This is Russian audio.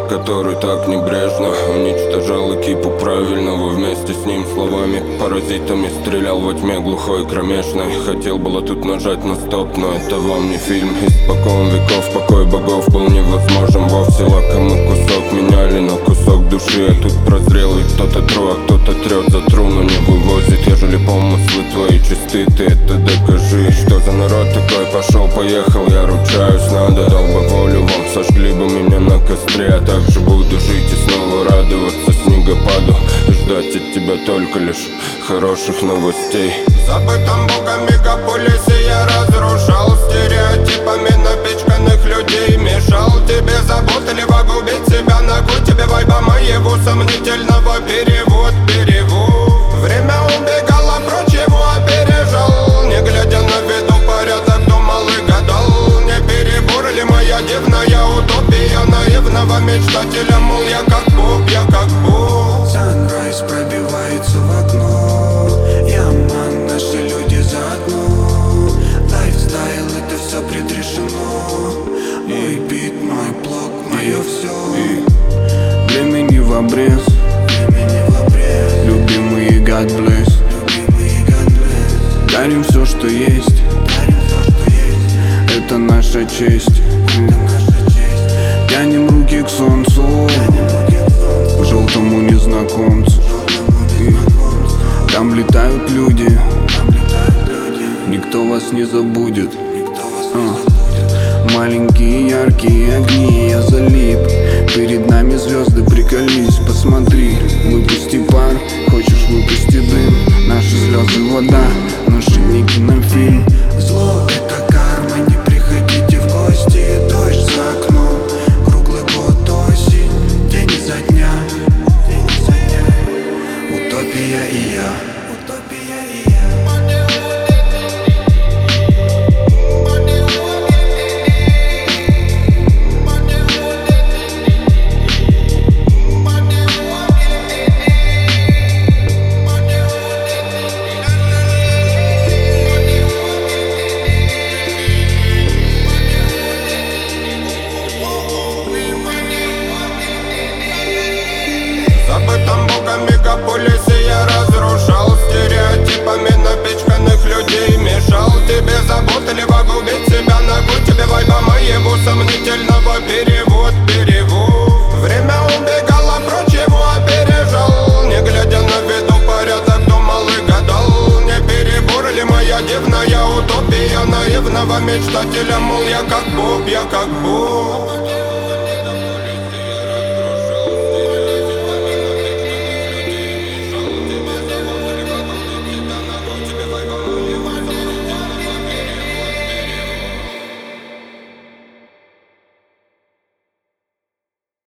который так небрежно уничтожал экипу правильного вместе с ним словами паразитами. Стрелял во тьме глухой кромешной. Хотел было тут нажать на стоп, но это вам не фильм. Испокон веков покой богов был невозможен вовсе. Лакомый кусок меняли на кусок души. А тут прозрел и кто-то тру, а кто-то трет за тру, но не вывозит. Ежели помыслы твои чисты, ты это докажи. Что за народ такой? Пошел, поехал, я ручаюсь, надо. Дал бы волю вам, сожгли бы меня на костре. А также буду жить и снова радоваться снегопаду и ждать от тебя только лишь хороших новостей. В забытом богом мегаполисе я разрушал стереотипами напичканных людей. Мешал тебе заботливо губить себя. Нахуй тебе вайба моего сомнительного перевод. Время убегало прочь, его опережал. Не глядя на виду порядок, думал и гадал. Не перебор ли моя дивная утопия наивного мечтателя? Мол, я как Бог, я как Бог. Sunrise пробивается в окно. Яман, наши люди заодно. Лайфстайл, это все предрешено. Мой бит, мой блог, мое все. Времени в обрез. Любимые God bless. Дарим все, что есть. Это наша честь. Тянем руки к солнцу, к желтому незнакомцу. Там летают люди, никто вас не забудет. Маленькие яркие огни, я залип. Перед нами звезды, приколись, посмотри. Выпусти пар, хочешь выпусти дым. Наши слезы вода, наши не кинофильм. Зло это карма, не приходите в гости. Дождь за окном, круглый год осень. День изо дня, утопия и я. В забытом богом мегаполисе я разрушал стереотипами напичканных людей. Мешал тебе заботливо губить себя. Нахуй тебе вайба моего сомнительного перевод. Время убегало прочь, его опережал. Не глядя на виду порядок, думал и гадал. Не перебор ли моя дивная утопия наивного мечтателя? Мол, я как Бог, я как Бог.